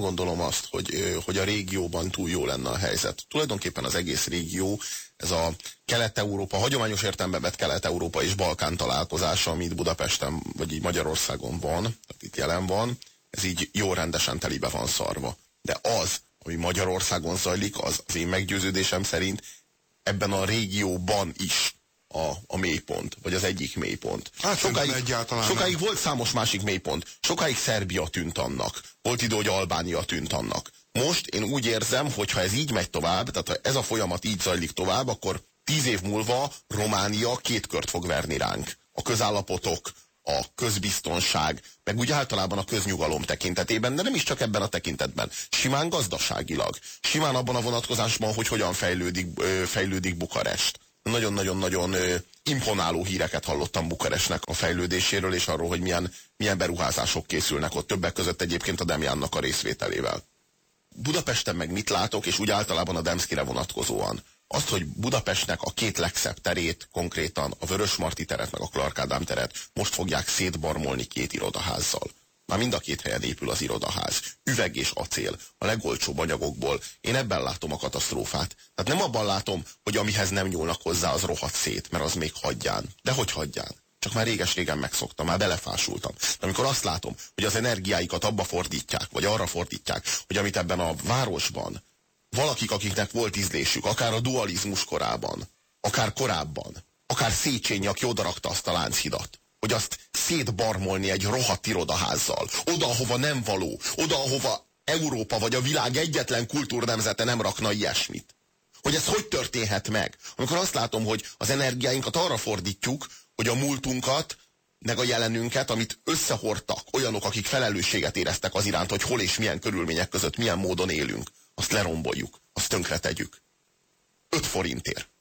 gondolom azt, hogy a régióban túl jó lenne a helyzet. Tulajdonképpen az egész régió, ez a Kelet-Európa, hagyományos értelemben vett Kelet-Európa és Balkán találkozása, amit Budapesten, vagy így Magyarországon van, tehát itt jelen van, ez így jó rendesen telibe van szarva. De az, ami Magyarországon zajlik, az én meggyőződésem szerint ebben a régióban is a mélypont, vagy az egyik mélypont. Hát sokáig volt számos másik mélypont. Sokáig Szerbia tűnt annak. Volt idő, hogy Albánia tűnt annak. Most én úgy érzem, hogy ha ez így megy tovább, tehát ha ez a folyamat így zajlik tovább, akkor 10 év múlva Románia 2 kört fog verni ránk. A közállapotok, a közbiztonság, meg úgy általában a köznyugalom tekintetében, de nem is csak ebben a tekintetben. Simán gazdaságilag. Simán abban a vonatkozásban, hogy hogyan fejlődik Bukarest. Nagyon-nagyon-nagyon imponáló híreket hallottam Bukarestnek a fejlődéséről, és arról, hogy milyen beruházások készülnek ott, többek között egyébként a Demjánnak a részvételével. Budapesten meg mit látok, és úgy általában a Demszkire vonatkozóan? Azt, hogy Budapestnek a 2 legszebb terét, konkrétan a Vörösmarty teret, meg a Clark Ádám teret most fogják szétbarmolni 2 irodaházzal. Már mind a 2 helyen épül az irodaház. Üveg és acél, a legolcsóbb anyagokból. Én ebben látom a katasztrófát. Tehát nem abban látom, hogy amihez nem nyúlnak hozzá, az rohadt szét, mert az még hagyján. De hogy hagyján? Csak már réges-régen megszoktam, már belefásultam. De amikor azt látom, hogy az energiáikat abba fordítják, vagy arra fordítják, hogy amit ebben a városban valakik, akiknek volt ízlésük, akár a dualizmus korában, akár korábban, akár Széchenyi, aki odarakta azt a Lánchidat, hogy azt szétbarmolni egy rohadt irodaházzal, oda, ahova nem való, oda, ahova Európa vagy a világ egyetlen kultúrnemzete nem rakna ilyesmit. Hogy ez hogy történhet meg? Amikor azt látom, hogy az energiáinkat arra fordítjuk, hogy a múltunkat, meg a jelenünket, amit összehordtak olyanok, akik felelősséget éreztek az iránt, hogy hol és milyen körülmények között, milyen módon élünk, azt leromboljuk, azt tönkretegyük. 5 forintért.